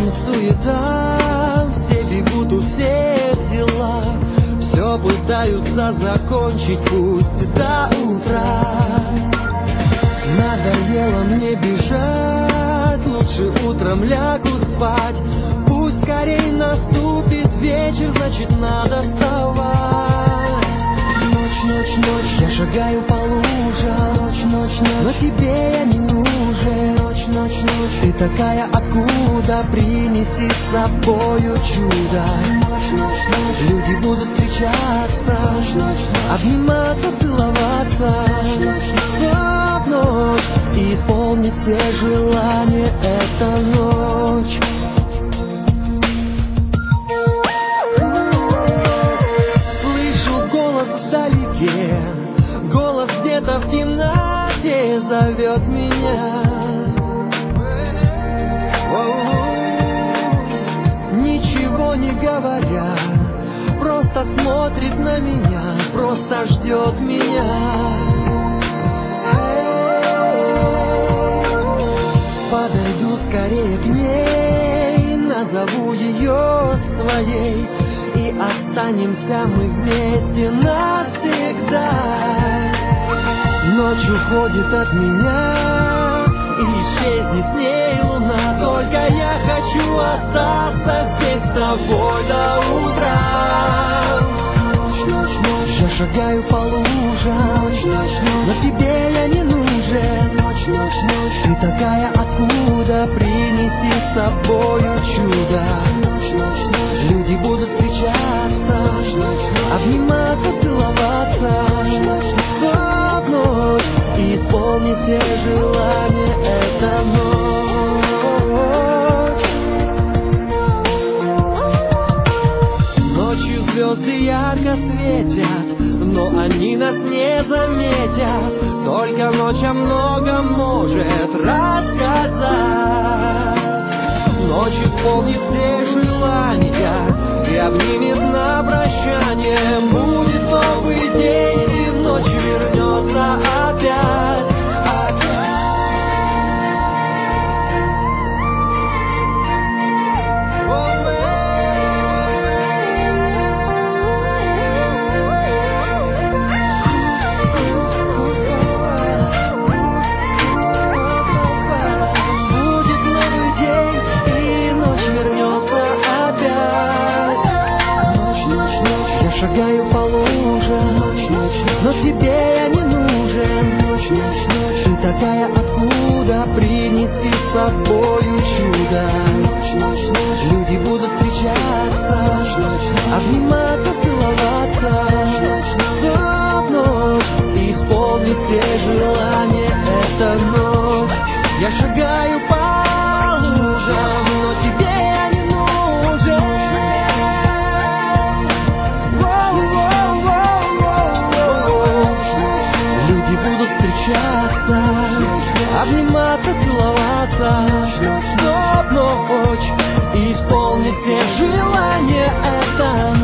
Кругом суета, все бегут, у всех дела, все пытаются закончить, пусть до утра. Надоело мне бежать, лучше утром лягу спать. Пусть скорей наступит вечер, значит надо вставать. Ночь, ночь, ночь, я шагаю по лужам. Ночь, ночь, ночь, но тебе я не нужен. Ночь, ночь, ночь, ты такая откуда? Принеси с собою чудо. Ночь, ночь, ночь, люди будут встречаться. Ночь, ночь, ночь, обниматься, целоваться. Ночь, ночь, ночь, ночь, и исполнить все желания эта ночь. Слышу голос вдалеке, голос где-то в темноте зовет меня. Ничего не говоря, просто смотрит на меня, просто ждет меня. Подойду скорее к ней, назову ее своей, и останемся мы вместе навсегда. Ночь уходит от меня, и исчезнет с ней луна. Только я хочу остаться здесь с тобой до утра. Ночь, ночь, ночь, я шагаю по лужам. Ночь, ночь, ночь, но тебе я не нужен. Ночь, ночь, ночь, ты такая откуда? Принеси с собою чудо. Ночь, ночь, ночь, люди будут встречаться. Ночь, ночь, ночь, обниматься, целоваться. Ночь, ночь, стоп, ночь, и исполни все желания эта ночь. Ночью звезды ярко светят, но они нас не заметят. Только ночь о многом может рассказать. Ночь исполнит все желания и обнимет на прощание. Будет новый день, и ночь вернется опять. Шагаю по лужам, ночь, ночь, но тебе я не нужен. Ночь, ночь, ночь, ты такая откуда? Принеси с собою чудо. Ночь, ночь, ночь, люди будут встречаться. Ночь, ночь, обниматься, целоваться. Ночь, ночь, стоп, ночь, и исполнить все желания эта ночь. Я шагаю по лужам, но тебе я не нужен. Встречаться, обниматься, целоваться. Стоп, ночь, и исполнить все желания эта ночь.